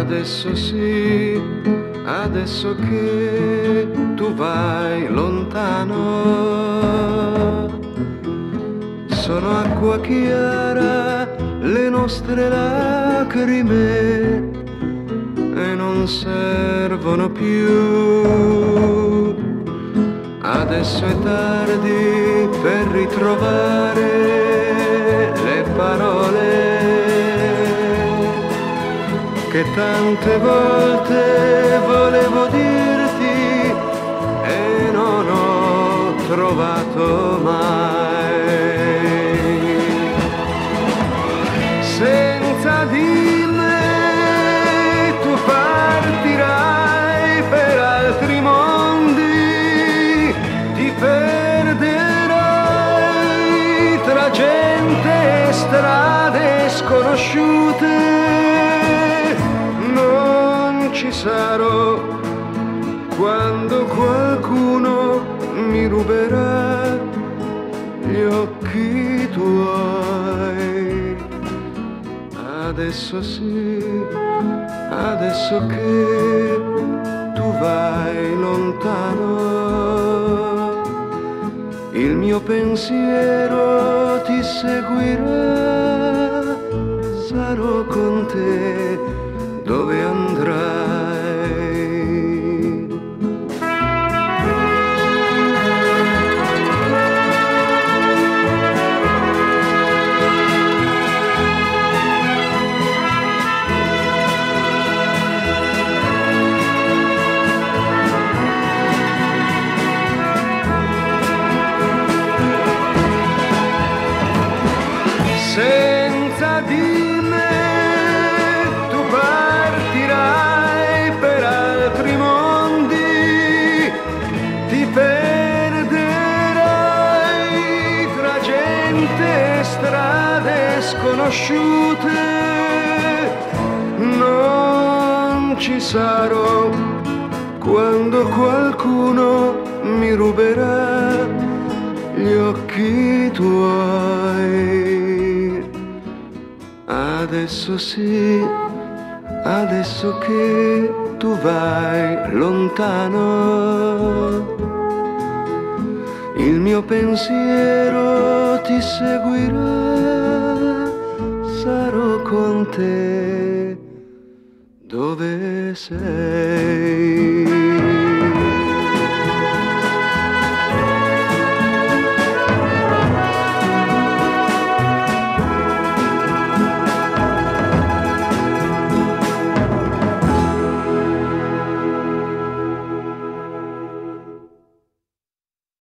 Adesso sì, adesso che tu vai lontano, sono acqua chiara le nostre lacrime e non servono più. Adesso è tardi per ritrovare le parole che tante volte volevo dirti e non ho trovato mai. Senza di me tu partirai per altri mondi, ti perderai tra gente e strade sconosciute. Non ci sarò quando qualcuno mi ruberà gli occhi tuoi. Adesso sì, adesso che tu vai lontano, il mio pensiero ti seguirà, sarò con te dove andrai. Senza di me tu partirai per altri mondi, ti perderai tra gente e strade sconosciute. Non ci sarò quando qualcuno mi ruberà gli occhi tuoi. Adesso sì, adesso che tu vai lontano, il mio pensiero ti seguirà, sarò con te dove sei.